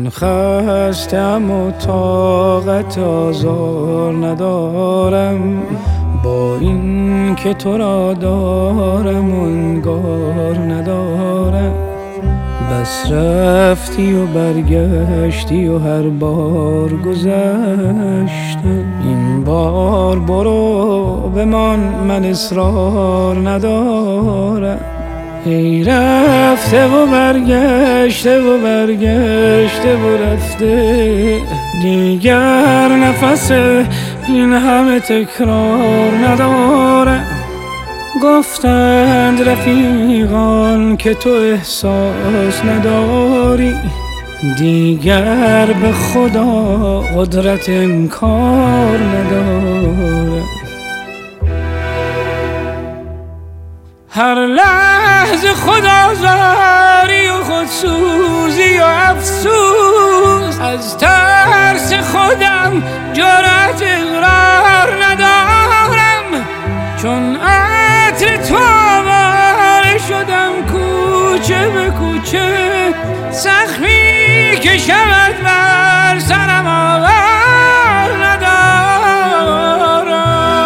من خستم و طاقت آزار ندارم، با این که تو را دارم و انگار ندارم. بس رفتی و برگشتی و هر بار گذشتم، این بار برو بمان، من اصرار ندارم. ای رفته و برگشته و برگشته و رفته، دیگر نفس این همه تکرار ندارم. گفتند رفیقان که تو احساس نداری، دیگر به خدا قدرت انکار ندارم. هر لحظه خودآزاری و خودسوزی و افسوس، از ترس خودم جرأت اقرار ندارم. چون عطر تو آواره شدم کوچه به کوچه، زخمی که شود بر سرم آور ندارم.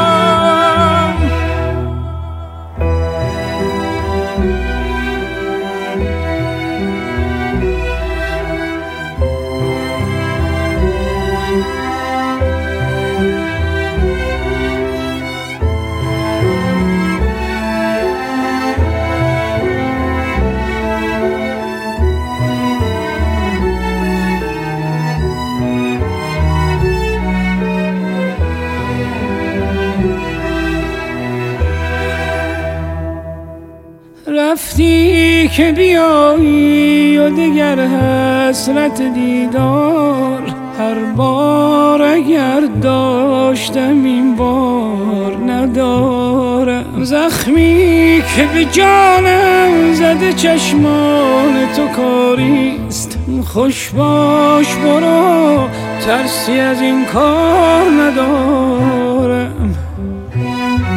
رفتی که بیایی و دیگر حسرت دیدار، هر بار اگر داشتم این بار ندارم. زخمی که به جانم زده چشمان تو کاریست، خوش باش برو، ترسی از این کار ندارم.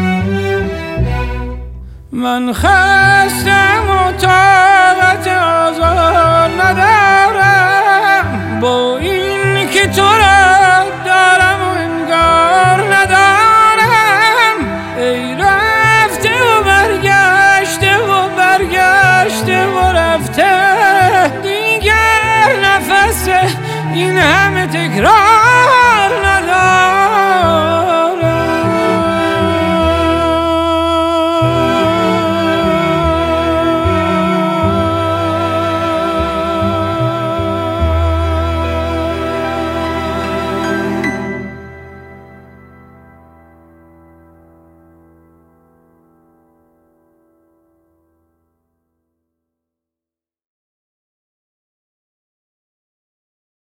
من خستم و طاقت